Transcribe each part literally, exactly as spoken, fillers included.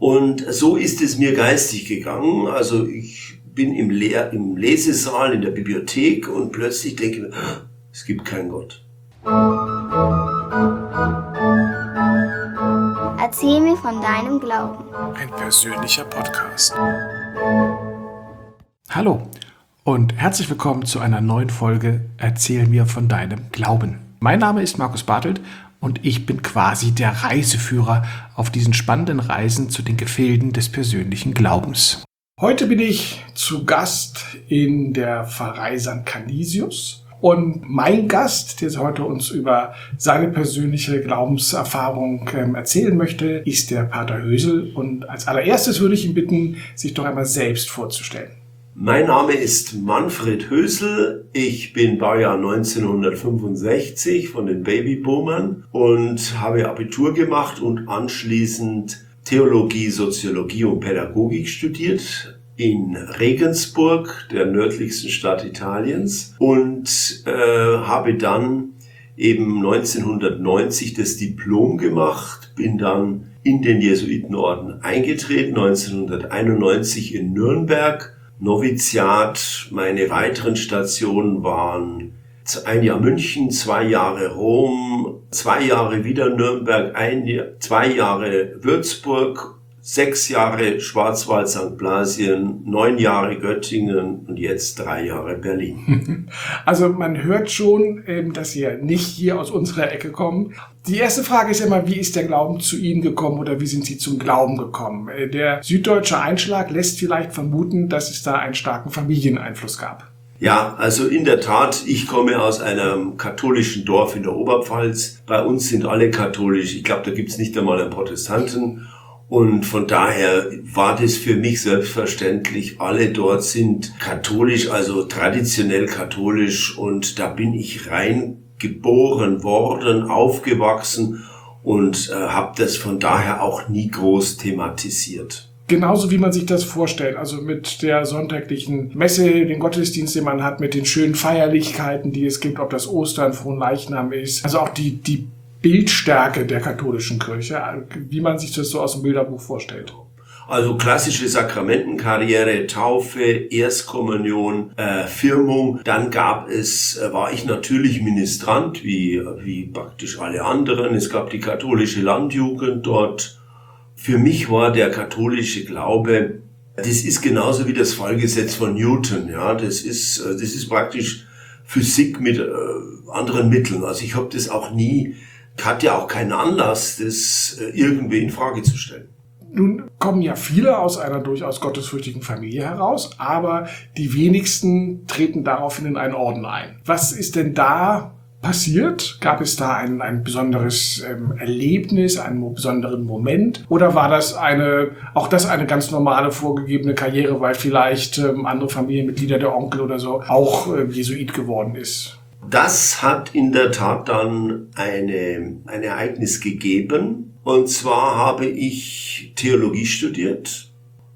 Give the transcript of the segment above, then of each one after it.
Und so ist es mir geistig gegangen. Also ich bin im, Lehr- im Lesesaal, in der Bibliothek und plötzlich denke ich mir, es gibt keinen Gott. Erzähl mir von deinem Glauben. Ein persönlicher Podcast. Hallo und herzlich willkommen zu einer neuen Folge Erzähl mir von deinem Glauben. Mein Name ist Markus Bartelt und ich bin quasi der Reiseführer auf diesen spannenden Reisen zu den Gefilden des persönlichen Glaubens. Heute bin ich zu Gast in der Pfarrei Sankt Canisius. Und mein Gast, der heute uns über seine persönliche Glaubenserfahrung ähm, erzählen möchte, ist der Pater Hösel. Und als allererstes würde ich ihn bitten, sich doch einmal selbst vorzustellen. Mein Name ist Manfred Hösel. Ich bin Baujahr neunzehnhundertfünfundsechzig von den Babyboomern und habe Abitur gemacht und anschließend Theologie, Soziologie und Pädagogik studiert in Regensburg, der nördlichsten Stadt Italiens, und äh, habe dann eben neunzehnhundertneunzig das Diplom gemacht, bin dann in den Jesuitenorden eingetreten, neunzehnhunderteinundneunzig in Nürnberg, Noviziat. Meine weiteren Stationen waren ein Jahr München, zwei Jahre Rom, zwei Jahre wieder Nürnberg, ein, zwei Jahre Würzburg, sechs Jahre Schwarzwald, Sankt Blasien, neun Jahre Göttingen und jetzt drei Jahre Berlin. Also man hört schon, dass Sie nicht hier aus unserer Ecke kommen. Die erste Frage ist immer, wie ist der Glauben zu Ihnen gekommen oder wie sind Sie zum Glauben gekommen? Der süddeutsche Einschlag lässt vielleicht vermuten, dass es da einen starken Familieneinfluss gab. Ja, also in der Tat, ich komme aus einem katholischen Dorf in der Oberpfalz. Bei uns sind alle katholisch. Ich glaube, da gibt's nicht einmal einen Protestanten. Und von daher war das für mich selbstverständlich. Alle dort sind katholisch, also traditionell katholisch. Und da bin ich rein geboren worden, aufgewachsen und äh, habe das von daher auch nie groß thematisiert. Genauso wie man sich das vorstellt, also mit der sonntaglichen Messe, den Gottesdienst, den man hat, mit den schönen Feierlichkeiten, die es gibt, ob das Ostern, Fronleichnam ist. Also auch die, die Bildstärke der katholischen Kirche, wie man sich das so aus dem Bilderbuch vorstellt. Also klassische Sakramentenkarriere, Taufe, Erstkommunion, äh, Firmung. Dann gab es, äh, war ich natürlich Ministrant, wie, wie praktisch alle anderen. Es gab die katholische Landjugend dort. Für mich war der katholische Glaube, das ist genauso wie das Fallgesetz von Newton. Ja, das ist, das ist praktisch Physik mit äh, anderen Mitteln. Also ich habe das auch nie, hatte ja auch keinen Anlass, das äh, irgendwie in Frage zu stellen. Nun kommen ja viele aus einer durchaus gottesfürchtigen Familie heraus, aber die wenigsten treten daraufhin in einen Orden ein. Was ist denn da passiert? Gab es da ein, ein besonderes ähm, Erlebnis, einen besonderen Moment? Oder war das eine, auch das eine ganz normale vorgegebene Karriere, weil vielleicht ähm, andere Familienmitglieder, der Onkel oder so, auch äh, Jesuit geworden ist? Das hat in der Tat dann eine, ein Ereignis gegeben. Und zwar habe ich Theologie studiert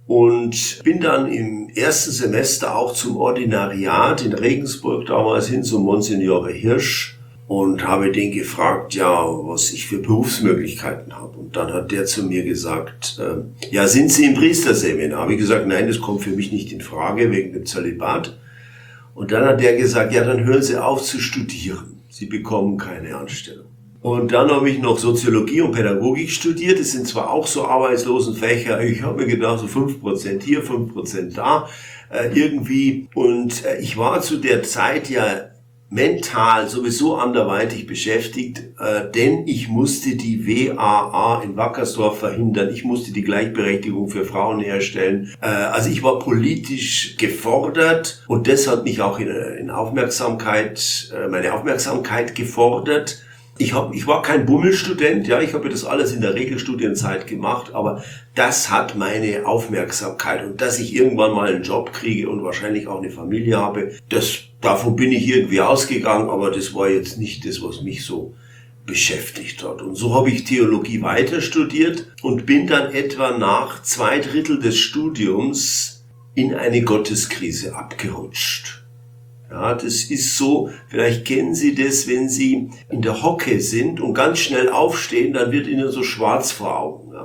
und bin dann im ersten Semester auch zum Ordinariat in Regensburg damals hin, zum Monsignore Hirsch, und habe den gefragt, ja, was ich für Berufsmöglichkeiten habe. Und dann hat der zu mir gesagt, äh, ja, sind Sie im Priesterseminar? Habe ich gesagt, nein, das kommt für mich nicht in Frage wegen dem Zölibat. Und dann hat der gesagt, ja, dann hören Sie auf zu studieren. Sie bekommen keine Anstellung. Und dann habe ich noch Soziologie und Pädagogik studiert. Das sind zwar auch so Arbeitslosenfächer. Ich habe mir gedacht, so fünf Prozent hier, fünf Prozent da, äh, irgendwie. Und äh, ich war zu der Zeit ja mental sowieso anderweitig beschäftigt, äh, denn ich musste die W A A in Wackersdorf verhindern. Ich musste die Gleichberechtigung für Frauen herstellen. Äh, also ich war politisch gefordert und das hat mich auch in, in Aufmerksamkeit, äh, meine Aufmerksamkeit gefordert. Ich, hab, ich war kein Bummelstudent, ja, ich habe das alles in der Regelstudienzeit gemacht, aber das hat meine Aufmerksamkeit. Und dass ich irgendwann mal einen Job kriege und wahrscheinlich auch eine Familie habe, das, davon bin ich irgendwie ausgegangen, aber das war jetzt nicht das, was mich so beschäftigt hat. Und so habe ich Theologie weiter studiert und bin dann etwa nach zwei Drittel des Studiums in eine Gotteskrise abgerutscht. Ja, das ist so, vielleicht kennen Sie das, wenn Sie in der Hocke sind und ganz schnell aufstehen, dann wird Ihnen so schwarz vor Augen. Ja.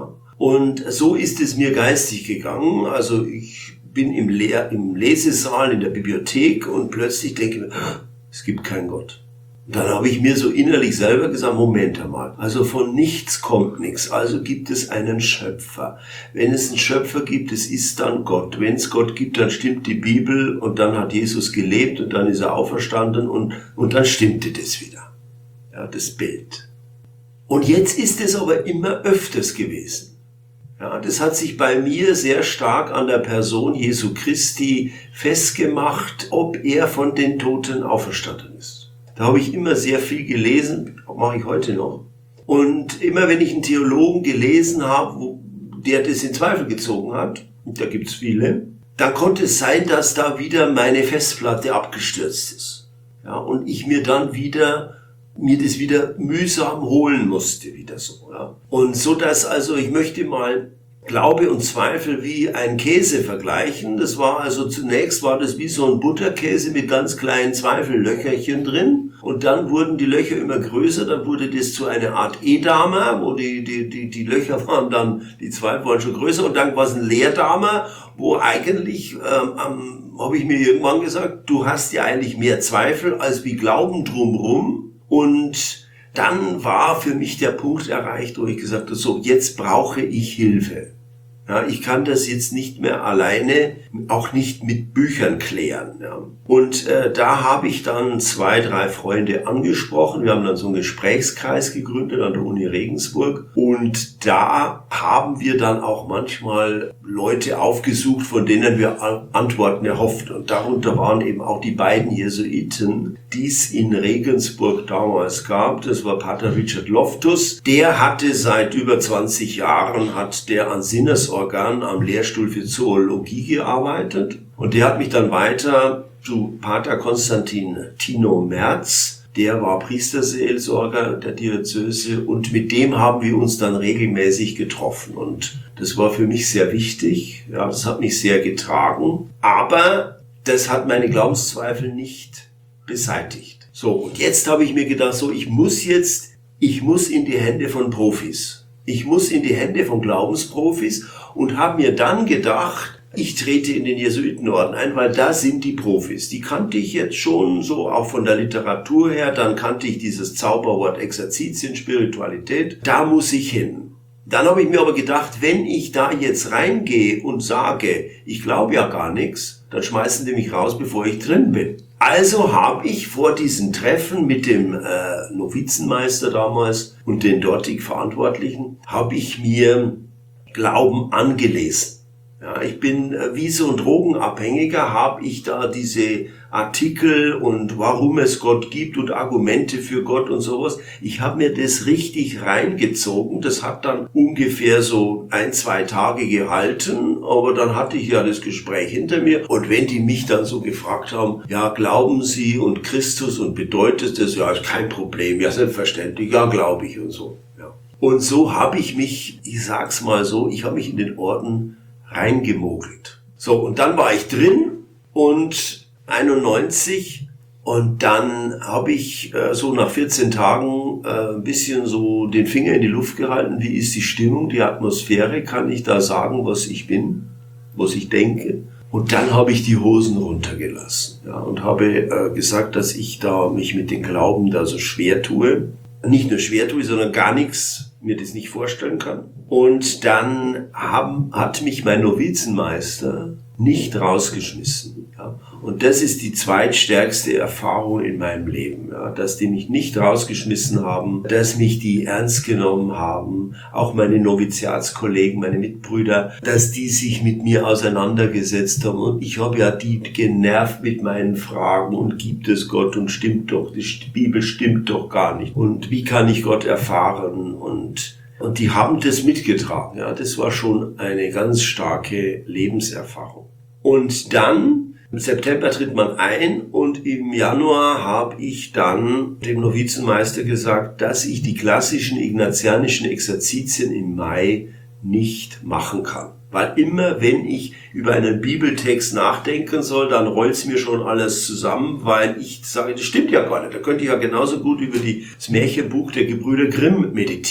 Und so ist es mir geistig gegangen. Also ich bin im, Lehr- im Lesesaal, in der Bibliothek und plötzlich denke ich mir, es gibt keinen Gott. Dann habe ich mir so innerlich selber gesagt, Moment einmal, also von nichts kommt nichts, also gibt es einen Schöpfer. Wenn es einen Schöpfer gibt, es ist dann Gott. Wenn es Gott gibt, dann stimmt die Bibel und dann hat Jesus gelebt und dann ist er auferstanden und, und dann stimmte das wieder. Ja, das Bild. Und jetzt ist es aber immer öfters gewesen. Ja, das hat sich bei mir sehr stark an der Person Jesu Christi festgemacht, ob er von den Toten auferstanden ist. Da habe ich immer sehr viel gelesen, mache ich heute noch. Und immer wenn ich einen Theologen gelesen habe, wo, der das in Zweifel gezogen hat, und da gibt's viele, dann konnte es sein, dass da wieder meine Festplatte abgestürzt ist. Ja, und ich mir dann wieder, mir das wieder mühsam holen musste, wieder so. Ja. Und so dass also, ich möchte mal Glaube und Zweifel wie ein Käse vergleichen. Das war also zunächst war das wie so ein Butterkäse mit ganz kleinen Zweifellöcherchen drin. Und dann wurden die Löcher immer größer, dann wurde das zu einer Art Edamer, wo die, die, die, die Löcher waren dann, die Zweifel waren schon größer. Und dann war es ein Leerdamer, wo eigentlich, ähm, ähm, habe ich mir irgendwann gesagt, du hast ja eigentlich mehr Zweifel als wie Glauben drumrum. Und dann war für mich der Punkt erreicht, wo ich gesagt habe, so, jetzt brauche ich Hilfe. Ja, ich kann das jetzt nicht mehr alleine, auch nicht mit Büchern klären. Ja. Und äh, da habe ich dann zwei, drei Freunde angesprochen. Wir haben dann so einen Gesprächskreis gegründet an der Uni Regensburg. Und da haben wir dann auch manchmal Leute aufgesucht, von denen wir Antworten erhofften. Und darunter waren eben auch die beiden Jesuiten, die es in Regensburg damals gab. Das war Pater Richard Loftus. Der hatte seit über zwanzig Jahren, hat der an Sinnesorgan am Lehrstuhl für Zoologie gearbeitet. Und der hat mich dann weiter zu Pater Konstantin Tino Merz. Der war Priesterseelsorger der Diözese und mit dem haben wir uns dann regelmäßig getroffen. Und das war für mich sehr wichtig. Ja, das hat mich sehr getragen. Aber das hat meine Glaubenszweifel nicht beseitigt. So, und jetzt habe ich mir gedacht, so, ich muss jetzt, ich muss in die Hände von Profis. Ich muss in die Hände von Glaubensprofis und habe mir dann gedacht, ich trete in den Jesuitenorden ein, weil da sind die Profis. Die kannte ich jetzt schon so, auch von der Literatur her. Dann kannte ich dieses Zauberwort Exerzitien, Spiritualität. Da muss ich hin. Dann habe ich mir aber gedacht, wenn ich da jetzt reingehe und sage, ich glaube ja gar nichts, dann schmeißen die mich raus, bevor ich drin bin. Also habe ich vor diesen Treffen mit dem äh, Novizenmeister damals und den dortig Verantwortlichen, habe ich mir Glauben angelesen. Ja, ich bin äh, wie so ein Drogenabhängiger, habe ich da diese Artikel und warum es Gott gibt und Argumente für Gott und sowas. Ich habe mir das richtig reingezogen. Das hat dann ungefähr so ein, zwei Tage gehalten, aber dann hatte ich ja das Gespräch hinter mir. Und wenn die mich dann so gefragt haben, ja, glauben Sie und Christus und bedeutet das? Ja, ist kein Problem, ja, selbstverständlich, ja, glaube ich und so. Ja. Und so habe ich mich, ich sag's mal so, ich habe mich in den Orden reingemogelt. So, und dann war ich drin und einundneunzig und dann habe ich äh, so nach vierzehn Tagen äh, ein bisschen so den Finger in die Luft gehalten. Wie ist die Stimmung, die Atmosphäre? Kann ich da sagen, was ich bin, was ich denke? Und dann habe ich die Hosen runtergelassen, ja, und habe äh, gesagt, dass ich da mich mit dem Glauben da so schwer tue. Nicht nur schwer tue, sondern gar nichts mir das nicht vorstellen kann. Und dann haben, hat mich mein Novizenmeister nicht rausgeschmissen. Ja. Und das ist die zweitstärkste Erfahrung in meinem Leben, ja, dass die mich nicht rausgeschmissen haben, dass mich die ernst genommen haben, auch meine Noviziatskollegen, meine Mitbrüder, dass die sich mit mir auseinandergesetzt haben. Und ich habe ja die genervt mit meinen Fragen und gibt es Gott und stimmt doch, die Bibel stimmt doch gar nicht. Und wie kann ich Gott erfahren? Und Und die haben das mitgetragen. Ja, das war schon eine ganz starke Lebenserfahrung. Und dann, im September tritt man ein und im Januar habe ich dann dem Novizenmeister gesagt, dass ich die klassischen ignatianischen Exerzitien im Mai nicht machen kann. Weil immer, wenn ich über einen Bibeltext nachdenken soll, dann rollt es mir schon alles zusammen, weil ich sage, das stimmt ja gar nicht. Da könnte ich ja genauso gut über die, das Märchenbuch der Gebrüder Grimm meditieren.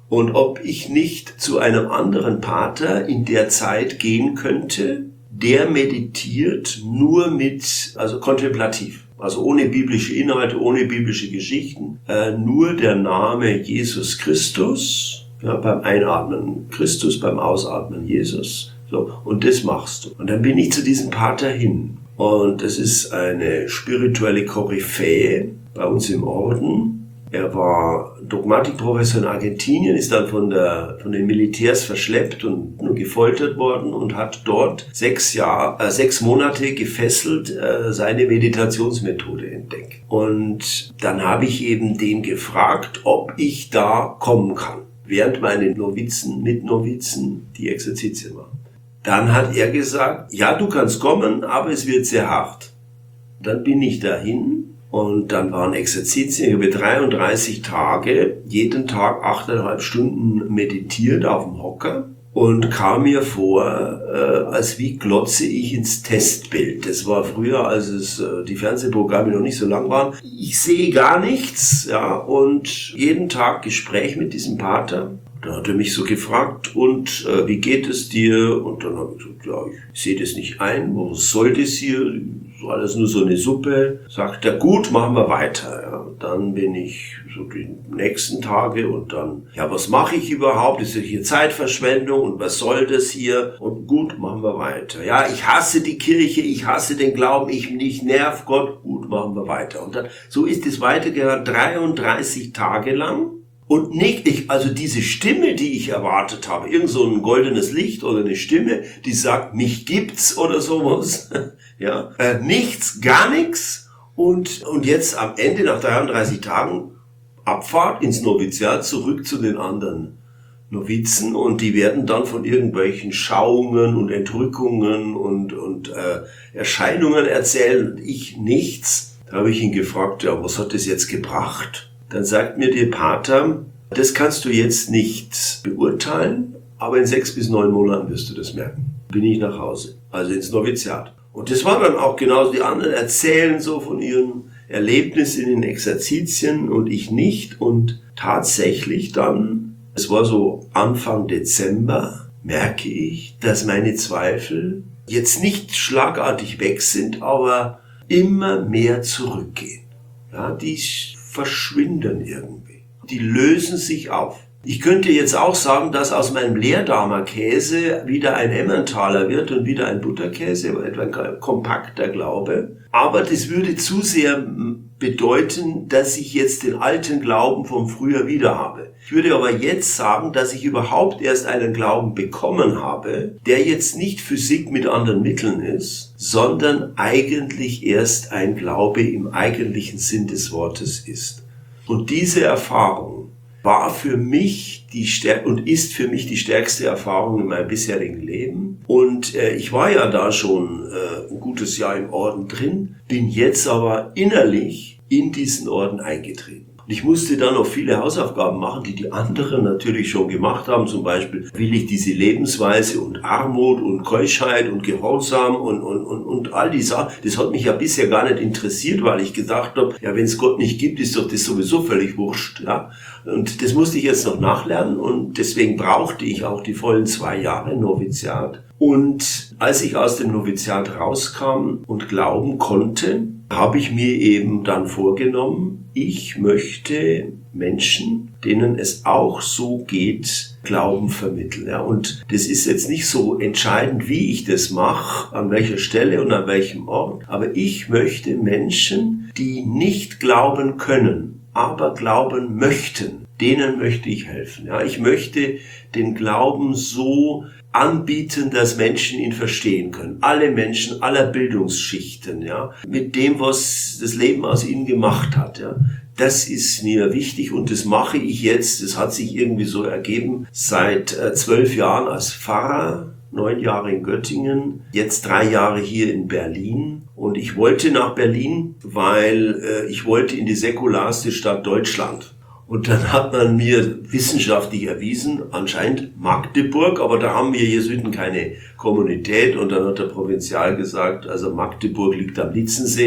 und ob ich nicht zu einem anderen Pater in der Zeit gehen könnte, der meditiert nur mit, also kontemplativ, also ohne biblische Inhalte, ohne biblische Geschichten, äh, nur der Name Jesus Christus, ja, beim Einatmen Christus, beim Ausatmen Jesus, so, und das machst du. Und dann bin ich zu diesem Pater hin. Und das ist eine spirituelle Koryphäe bei uns im Orden. Er war Dogmatikprofessor in Argentinien, ist dann von der von den Militärs verschleppt und nur gefoltert worden und hat dort sechs Jahre, äh, sechs Monate gefesselt äh, seine Meditationsmethode entdeckt. Und dann habe ich eben den gefragt, ob ich da kommen kann, während meine Novizen, Mitnovizen die Exerzitien machen. Dann hat er gesagt, ja, du kannst kommen, aber es wird sehr hart. Dann bin ich dahin. Und dann waren Exerzitien über dreiunddreißig Tage, jeden Tag achteinhalb Stunden meditiert auf dem Hocker und kam mir vor, äh, als wie glotze ich ins Testbild. Das war früher, als es äh, die Fernsehprogramme noch nicht so lang waren. Ich sehe gar nichts, ja, und jeden Tag Gespräch mit diesem Pater. Da hat er mich so gefragt, und äh, wie geht es dir? Und dann habe ich gesagt, ja, ich sehe das nicht ein, was soll das hier? Alles nur so eine Suppe. Sagt er, gut, machen wir weiter. Ja. Dann bin ich so die nächsten Tage und dann, ja, was mache ich überhaupt? Ist das hier Zeitverschwendung und was soll das hier? Und gut, machen wir weiter. Ja, ich hasse die Kirche, ich hasse den Glauben, ich nicht nerv Gott, gut, machen wir weiter. Und dann, so ist es weitergegangen, dreiunddreißig Tage lang. Und nicht, ich, also diese Stimme, die ich erwartet habe, irgend so ein goldenes Licht oder eine Stimme, die sagt, mich gibt's oder sowas, ja, äh, nichts, gar nichts. Und, und jetzt am Ende, nach dreiunddreißig Tagen, Abfahrt ins Noviziat, zurück zu den anderen Novizen, und die werden dann von irgendwelchen Schauungen und Entrückungen und, und äh, Erscheinungen erzählen, und ich nichts. Da habe ich ihn gefragt, ja, was hat das jetzt gebracht? Dann sagt mir der Pater, das kannst du jetzt nicht beurteilen, aber in sechs bis neun Monaten wirst du das merken. Bin ich nach Hause, also ins Noviziat. Und das war dann auch genauso, die anderen erzählen so von ihren Erlebnissen in den Exerzitien und ich nicht. Und tatsächlich dann, es war so Anfang Dezember, merke ich, dass meine Zweifel jetzt nicht schlagartig weg sind, aber immer mehr zurückgehen. Ja, die verschwinden irgendwie. Die lösen sich auf. Ich könnte jetzt auch sagen, dass aus meinem Leerdahmer Käse wieder ein Emmentaler wird und wieder ein Butterkäse, etwa ein kompakter Glaube. Aber das würde zu sehr bedeuten, dass ich jetzt den alten Glauben vom Früher wieder habe. Ich würde aber jetzt sagen, dass ich überhaupt erst einen Glauben bekommen habe, der jetzt nicht Physik mit anderen Mitteln ist, sondern eigentlich erst ein Glaube im eigentlichen Sinn des Wortes ist. Und diese Erfahrung war für mich die stär- und ist für mich die stärkste Erfahrung in meinem bisherigen Leben. Und äh, ich war ja da schon äh, ein gutes Jahr im Orden drin, bin jetzt aber innerlich in diesen Orden eingetreten. Und ich musste dann noch viele Hausaufgaben machen, die die anderen natürlich schon gemacht haben. Zum Beispiel will ich diese Lebensweise und Armut und Keuschheit und Gehorsam und, und, und, und all die Sachen. Das hat mich ja bisher gar nicht interessiert, weil ich gedacht habe, ja, wenn es Gott nicht gibt, ist doch das sowieso völlig wurscht. Ja? Und das musste ich jetzt noch nachlernen, und deswegen brauchte ich auch die vollen zwei Jahre Noviziat. Und als ich aus dem Noviziat rauskam und glauben konnte, habe ich mir eben dann vorgenommen, ich möchte Menschen, denen es auch so geht, Glauben vermitteln. Ja, und das ist jetzt nicht so entscheidend, wie ich das mache, an welcher Stelle und an welchem Ort, aber ich möchte Menschen, die nicht glauben können, aber glauben möchten, denen möchte ich helfen. Ja, ich möchte den Glauben so anbieten, dass Menschen ihn verstehen können. Alle Menschen aller Bildungsschichten, ja, mit dem, was das Leben aus ihnen gemacht hat, ja. Das ist mir wichtig, und das mache ich jetzt, das hat sich irgendwie so ergeben, seit äh, zwölf Jahren als Pfarrer, neun Jahre in Göttingen, jetzt drei Jahre hier in Berlin. Und ich wollte nach Berlin, weil äh, ich wollte in die säkularste Stadt Deutschland. Und dann hat man mir wissenschaftlich erwiesen, anscheinend Magdeburg, aber da haben wir Jesuiten keine Kommunität, und dann hat der Provinzial gesagt, also Magdeburg liegt am Lietzensee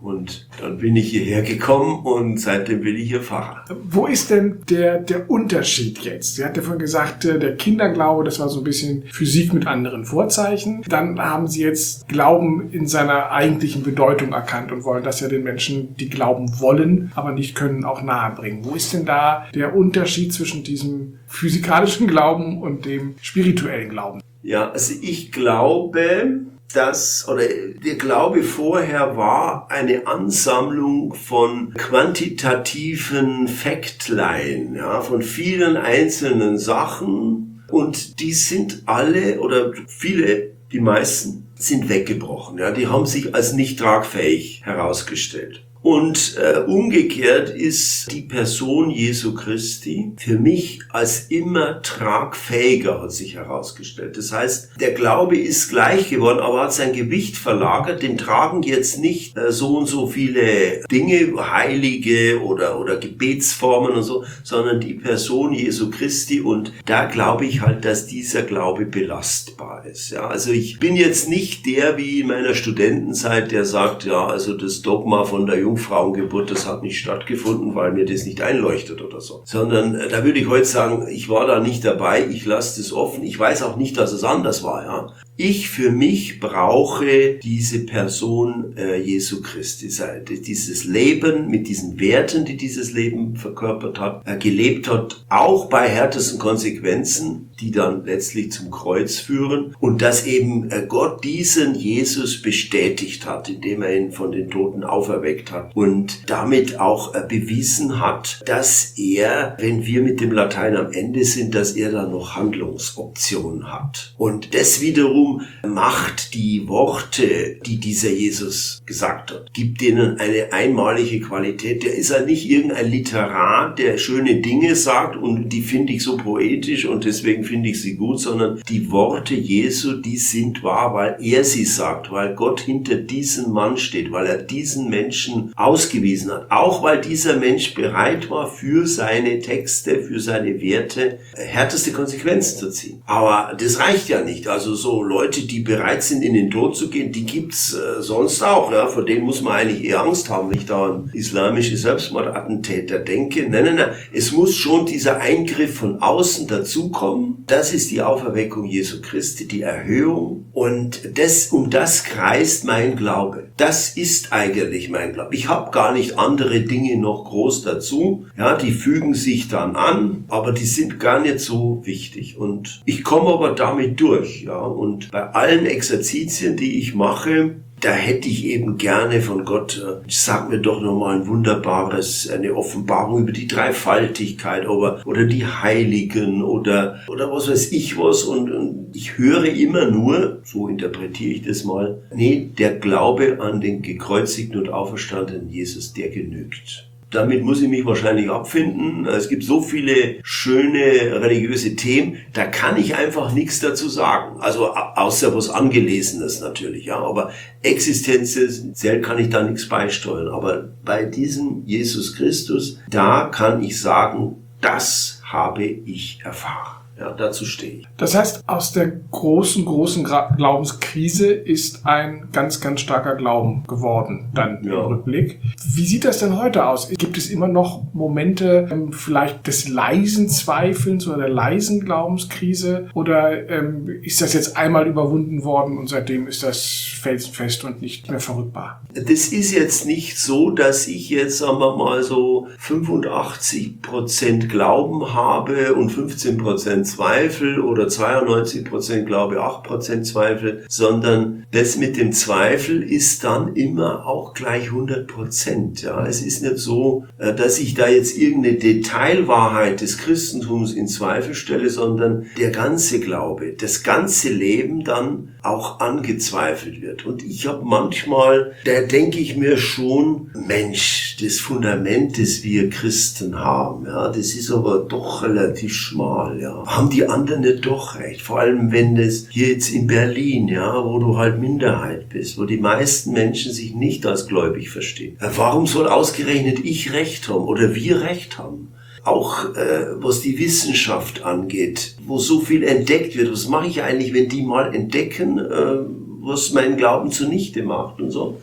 Und dann bin ich hierher gekommen und seitdem bin ich hier Pfarrer. Wo ist denn der, der Unterschied jetzt? Sie hat ja vorhin gesagt, der Kinderglaube, das war so ein bisschen Physik mit anderen Vorzeichen. Dann haben Sie jetzt Glauben in seiner eigentlichen Bedeutung erkannt und wollen das ja den Menschen, die glauben wollen, aber nicht können, auch nahebringen. Wo ist denn da der Unterschied zwischen diesem physikalischen Glauben und dem spirituellen Glauben? Ja, also ich glaube, dass, oder der Glaube vorher war eine Ansammlung von quantitativen Factlein, ja, von vielen einzelnen Sachen, und die sind alle, oder viele, die meisten, sind weggebrochen, ja, die haben sich als nicht tragfähig herausgestellt. Und äh, umgekehrt ist die Person Jesu Christi für mich als immer tragfähiger, hat sich herausgestellt. Das heißt, der Glaube ist gleich geworden, aber hat sein Gewicht verlagert. Dem tragen jetzt nicht äh, so und so viele Dinge, Heilige oder, oder Gebetsformen und so, sondern die Person Jesu Christi. Und da glaube ich halt, dass dieser Glaube belastbar ist. Ja, also ich bin jetzt nicht der wie in meiner Studentenzeit, der sagt, ja, also das Dogma von der Jungfrauengeburt, das hat nicht stattgefunden, weil mir das nicht einleuchtet oder so. Sondern äh, da würde ich heute sagen, ich war da nicht dabei, ich lasse das offen. Ich weiß auch nicht, dass es anders war. Ja. Ich für mich brauche diese Person äh, Jesu Christi, dieses Leben mit diesen Werten, die dieses Leben verkörpert hat, äh, gelebt hat, auch bei härtesten Konsequenzen, die dann letztlich zum Kreuz führen, und dass eben äh, Gott diesen Jesus bestätigt hat, indem er ihn von den Toten auferweckt hat und damit auch äh, bewiesen hat, dass er, wenn wir mit dem Latein am Ende sind, dass er da noch Handlungsoptionen hat. Und das wiederum macht die Worte, die dieser Jesus gesagt hat, gibt denen eine einmalige Qualität. Der ist ja nicht irgendein Literat, der schöne Dinge sagt und die finde ich so poetisch und deswegen finde ich sie gut, sondern die Worte Jesu, die sind wahr, weil er sie sagt, weil Gott hinter diesem Mann steht, weil er diesen Menschen ausgewiesen hat, auch weil dieser Mensch bereit war, für seine Texte, für seine Werte härteste Konsequenzen zu ziehen. Aber das reicht ja nicht. Also so Leute, die bereit sind, in den Tod zu gehen, die gibt's äh, sonst auch. Ja? Vor denen muss man eigentlich eher Angst haben, wenn ich da an islamische Selbstmordattentäter denke. Nein, nein, nein. Es muss schon dieser Eingriff von außen dazukommen. Das ist die Auferweckung Jesu Christi, die Erhöhung. Und das, um das kreist mein Glaube. Das ist eigentlich mein Glaube. Ich habe gar nicht andere Dinge noch groß dazu. Ja, die fügen sich dann an, aber die sind gar nicht so wichtig. Und ich komme aber damit durch. Ja, und bei allen Exerzitien, die ich mache, da hätte ich eben gerne von Gott, sag mir doch nochmal ein wunderbares, eine Offenbarung über die Dreifaltigkeit oder, oder die Heiligen oder, oder was weiß ich was. Und, und ich höre immer nur, so interpretiere ich das mal, nee, der Glaube an den gekreuzigten und auferstandenen Jesus, der genügt. Damit muss ich mich wahrscheinlich abfinden. Es gibt so viele schöne religiöse Themen, da kann ich einfach nichts dazu sagen. Also außer was Angelesenes natürlich, ja. Aber existenziell kann ich da nichts beisteuern. Aber bei diesem Jesus Christus, da kann ich sagen, das habe ich erfahren. Ja, dazu stehe ich. Das heißt, aus der großen, großen Glaubenskrise ist ein ganz, ganz starker Glauben geworden, dann ja. Im Rückblick. Wie sieht das denn heute aus? Gibt es immer noch Momente ähm, vielleicht des leisen Zweifelns oder der leisen Glaubenskrise? Oder ähm, ist das jetzt einmal überwunden worden und seitdem ist das felsenfest und nicht mehr verrückbar? Das ist jetzt nicht so, dass ich jetzt, sagen wir mal, so fünfundachtzig Prozent Glauben habe und fünfzehn Prozent Zweifel oder zweiundneunzig Prozent Glaube, acht Prozent Zweifel, sondern das mit dem Zweifel ist dann immer auch gleich hundert Prozent. Ja, es ist nicht so, dass ich da jetzt irgendeine Detailwahrheit des Christentums in Zweifel stelle, sondern der ganze Glaube, das ganze Leben dann auch angezweifelt wird. Und ich habe manchmal, da denke ich mir schon, Mensch, das Fundament, das wir Christen haben, ja, das ist aber doch relativ schmal, ja. Haben die anderen nicht doch recht? Vor allem, wenn das hier jetzt in Berlin, ja, wo du halt Minderheit bist, wo die meisten Menschen sich nicht als gläubig verstehen. Warum soll ausgerechnet ich recht haben oder wir recht haben? Auch äh, was die Wissenschaft angeht, wo so viel entdeckt wird. Was mache ich eigentlich, wenn die mal entdecken, äh, was meinen Glauben zunichte macht und so?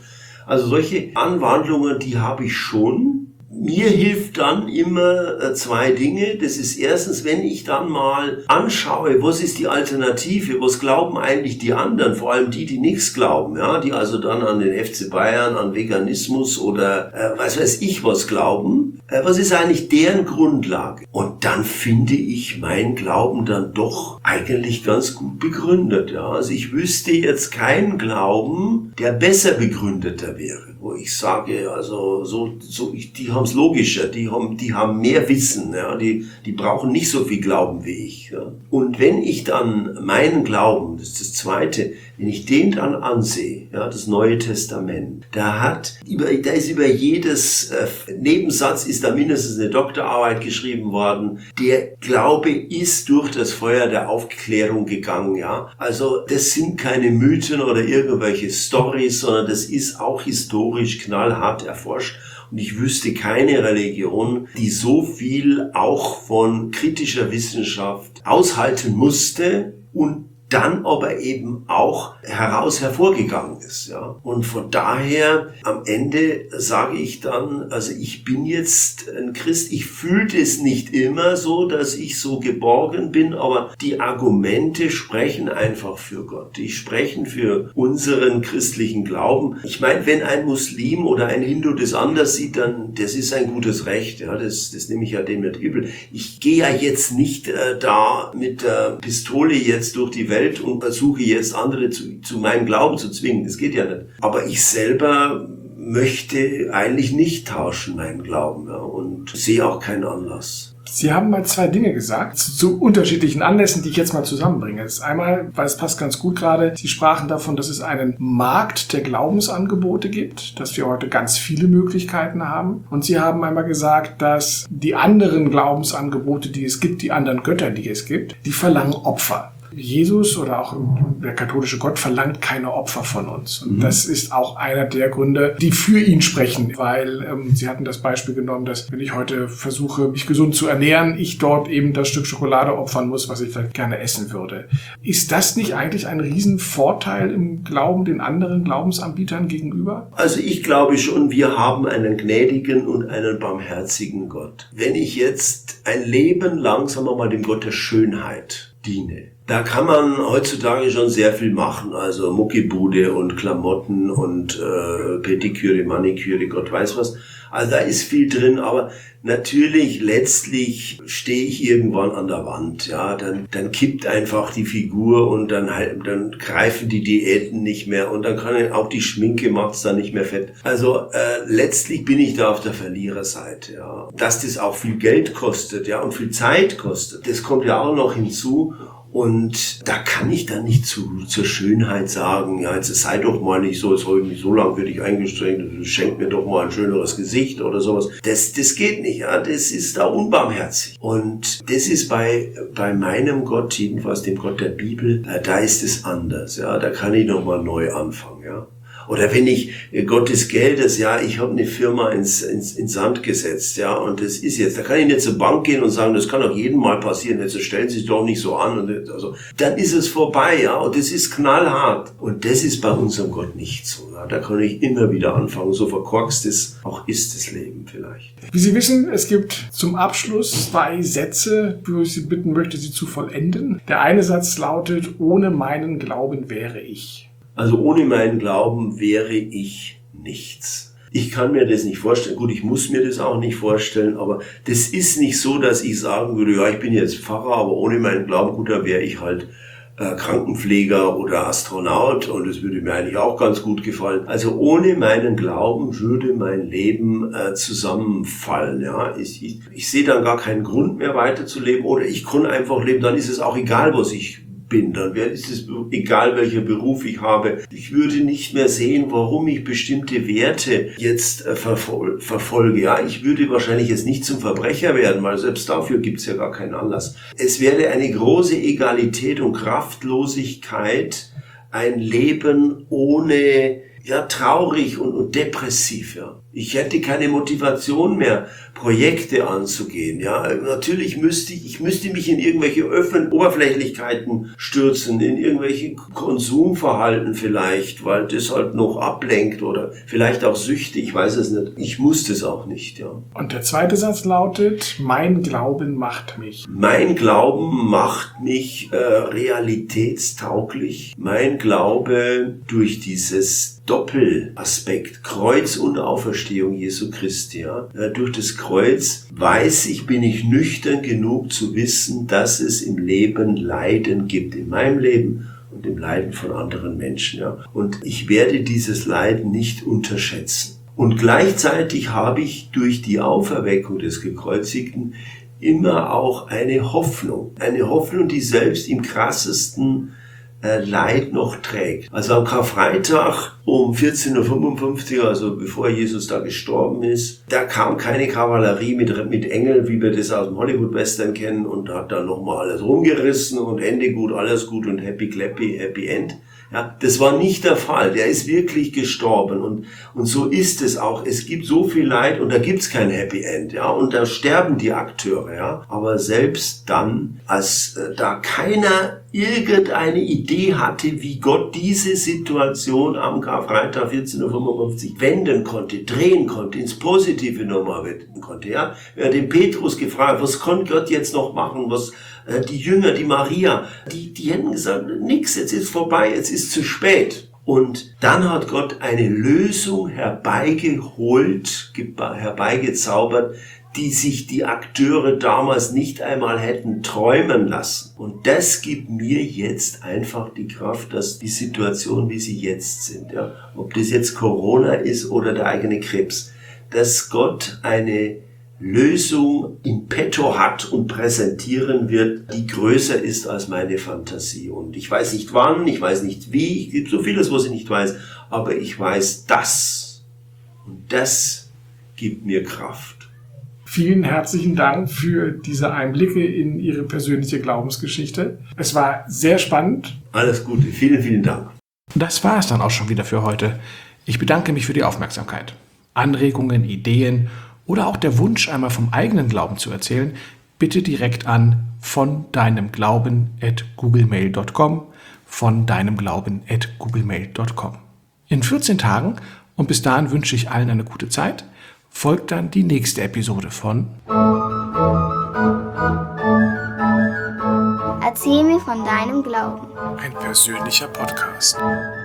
Also solche Anwandlungen, die habe ich schon. Mir hilft dann immer zwei Dinge. Das ist erstens, wenn ich dann mal anschaue, was ist die Alternative, was glauben eigentlich die anderen, vor allem die, die nichts glauben, ja, die also dann an den F C Bayern, an Veganismus oder äh, was weiß ich was glauben. Äh, was ist eigentlich deren Grundlage? Und dann finde ich mein Glauben dann doch eigentlich ganz gut begründet. Ja. Also ich wüsste jetzt keinen Glauben, der besser begründeter wäre, wo ich sage, also so, so ich, die haben es logischer, die haben, die haben mehr Wissen, ja, die, die brauchen nicht so viel Glauben wie ich. Ja. Und wenn ich dann meinen Glauben, das ist das Zweite, wenn ich den dann ansehe, ja, das Neue Testament, da hat, über, da ist über jedes äh, Nebensatz ist da mindestens eine Doktorarbeit geschrieben worden. Der Glaube ist durch das Feuer der Aufklärung gegangen, ja. Also das sind keine Mythen oder irgendwelche Storys, sondern das ist auch historisch knallhart erforscht. Und ich wüsste keine Religion, die so viel auch von kritischer Wissenschaft aushalten musste und dann aber eben auch heraus hervorgegangen ist, ja. Und von daher am Ende sage ich dann, also ich bin jetzt ein Christ, ich fühlte es nicht immer so, dass ich so geborgen bin, aber die Argumente sprechen einfach für Gott. Die sprechen für unseren christlichen Glauben. Ich meine, wenn ein Muslim oder ein Hindu das anders sieht, dann, das ist ein gutes Recht, ja. Das, das nehme ich ja dem nicht übel. Ich gehe ja jetzt nicht äh, da mit der Pistole jetzt durch die Welt und versuche jetzt andere zu, zu meinem Glauben zu zwingen. Das geht ja nicht. Aber ich selber möchte eigentlich nicht tauschen, meinen Glauben, ja, und sehe auch keinen Anlass. Sie haben mal zwei Dinge gesagt, zu, zu unterschiedlichen Anlässen, die ich jetzt mal zusammenbringe. Das ist einmal, weil es passt ganz gut gerade, Sie sprachen davon, dass es einen Markt der Glaubensangebote gibt, dass wir heute ganz viele Möglichkeiten haben. Und Sie haben einmal gesagt, dass die anderen Glaubensangebote, die es gibt, die anderen Götter, die es gibt, die verlangen Opfer. Jesus oder auch der katholische Gott verlangt keine Opfer von uns. Und mhm. das ist auch einer der Gründe, die für ihn sprechen, weil ähm, Sie hatten das Beispiel genommen, dass wenn ich heute versuche, mich gesund zu ernähren, ich dort eben das Stück Schokolade opfern muss, was ich vielleicht gerne essen würde. Ist das nicht eigentlich ein Riesenvorteil im Glauben den anderen Glaubensanbietern gegenüber? Also ich glaube schon, wir haben einen gnädigen und einen barmherzigen Gott. Wenn ich jetzt ein Leben lang, sagen wir mal, dem Gott der Schönheit diene, da kann man heutzutage schon sehr viel machen, also Muckibude und Klamotten und äh, Pediküre, Maniküre, Gott weiß was. Also da ist viel drin, aber natürlich letztlich stehe ich irgendwann an der Wand, ja, dann dann kippt einfach die Figur und dann halt dann greifen die Diäten nicht mehr und dann kann auch die Schminke macht's dann nicht mehr fett. Also äh, letztlich bin ich da auf der Verliererseite, ja. Dass das auch viel Geld kostet, ja, und viel Zeit kostet, das kommt ja auch noch hinzu. Und da kann ich dann nicht zu, zur Schönheit sagen, ja, jetzt sei doch mal nicht so, jetzt habe ich mich so lange für dich eingestrengt, schenk mir doch mal ein schöneres Gesicht oder sowas. Das, das geht nicht, ja, das ist da unbarmherzig. Und das ist bei, bei meinem Gott, jedenfalls dem Gott der Bibel, da ist es anders, ja, da kann ich nochmal neu anfangen, ja. Oder wenn ich Gott des Geldes, ja, ich habe eine Firma ins, ins, ins Sand gesetzt, ja, und das ist jetzt, da kann ich nicht zur Bank gehen und sagen, das kann auch jedem Mal passieren, jetzt stellen Sie sich doch nicht so an, und also, dann ist es vorbei, ja, und das ist knallhart. Und das ist bei unserem Gott nicht so, ja, da kann ich immer wieder anfangen, so verkorkst es auch ist das Leben vielleicht. Wie Sie wissen, es gibt zum Abschluss zwei Sätze, wo ich Sie bitten möchte, sie zu vollenden. Der eine Satz lautet, ohne meinen Glauben wäre ich. Also ohne meinen Glauben wäre ich nichts. Ich kann mir das nicht vorstellen. Gut, ich muss mir das auch nicht vorstellen, aber das ist nicht so, dass ich sagen würde, ja, ich bin jetzt Pfarrer, aber ohne meinen Glauben, gut, da wäre ich halt äh, Krankenpfleger oder Astronaut und das würde mir eigentlich auch ganz gut gefallen. Also ohne meinen Glauben würde mein Leben äh, zusammenfallen. Ja, ich, ich, ich sehe dann gar keinen Grund mehr weiterzuleben oder ich kann einfach leben, dann ist es auch egal, was ich bin, dann wäre es egal, welcher Beruf ich habe. Ich würde nicht mehr sehen, warum ich bestimmte Werte jetzt äh, verfol- verfolge. Ja, ich würde wahrscheinlich jetzt nicht zum Verbrecher werden, weil selbst dafür gibt es ja gar keinen Anlass. Es wäre eine große Egalität und Kraftlosigkeit, ein Leben ohne ja traurig und, und depressiv. Ja. Ich hätte keine Motivation mehr, Projekte anzugehen. Ja, natürlich müsste ich, ich müsste mich in irgendwelche öffentlichen Oberflächlichkeiten stürzen, in irgendwelche Konsumverhalten vielleicht, weil das halt noch ablenkt oder vielleicht auch Süchte. Ich weiß es nicht. Ich muss das auch nicht. Ja. Und der zweite Satz lautet: Mein Glauben macht mich. Mein Glauben macht mich äh, realitätstauglich. Mein Glaube durch dieses Doppelaspekt, Kreuz und Auferstehung Jesu Christi. Ja. Durch das Kreuz weiß ich, bin ich nüchtern genug zu wissen, dass es im Leben Leiden gibt, in meinem Leben und im Leiden von anderen Menschen. Ja. Und ich werde dieses Leiden nicht unterschätzen. Und gleichzeitig habe ich durch die Auferweckung des Gekreuzigten immer auch eine Hoffnung. Eine Hoffnung, die selbst im krassesten Leid noch trägt. Also am Karfreitag um vierzehn Uhr fünfundfünfzig, also bevor Jesus da gestorben ist, da kam keine Kavallerie mit, mit Engeln, wie wir das aus dem Hollywood-Western kennen, und hat dann nochmal alles rumgerissen und Ende gut, alles gut und happy clappy, happy end. Ja, das war nicht der Fall. Der ist wirklich gestorben, und und so ist es auch. Es gibt so viel Leid und da gibt's kein Happy End, ja, und da sterben die Akteure, ja. Aber selbst dann, als äh, da keiner irgendeine Idee hatte, wie Gott diese Situation am Karfreitag vierzehn Uhr fünfundfünfzig wenden konnte, drehen konnte, ins Positive nochmal wenden konnte, ja. Er hat den Petrus gefragt, was konnte Gott jetzt noch machen, was die Jünger, die Maria, die, die hätten gesagt, nix, jetzt ist vorbei, jetzt ist zu spät. Und dann hat Gott eine Lösung herbeigeholt, herbeigezaubert, die sich die Akteure damals nicht einmal hätten träumen lassen. Und das gibt mir jetzt einfach die Kraft, dass die Situation, wie sie jetzt sind, ja, ob das jetzt Corona ist oder der eigene Krebs, dass Gott eine Lösung in petto hat und präsentieren wird, die größer ist als meine Fantasie. Und ich weiß nicht wann, ich weiß nicht wie, es gibt so vieles, was ich nicht weiß, aber ich weiß das. Und das gibt mir Kraft. Vielen herzlichen Dank für diese Einblicke in Ihre persönliche Glaubensgeschichte. Es war sehr spannend. Alles Gute, vielen, vielen Dank. Das war es dann auch schon wieder für heute. Ich bedanke mich für die Aufmerksamkeit. Anregungen, Ideen oder auch der Wunsch, einmal vom eigenen Glauben zu erzählen, bitte direkt an von deinem Glauben at googlemail punkt com, von deinem Glauben at googlemail punkt com. In vierzehn Tagen, und bis dahin wünsche ich allen eine gute Zeit, folgt dann die nächste Episode von Erzähl mir von deinem Glauben. Ein persönlicher Podcast.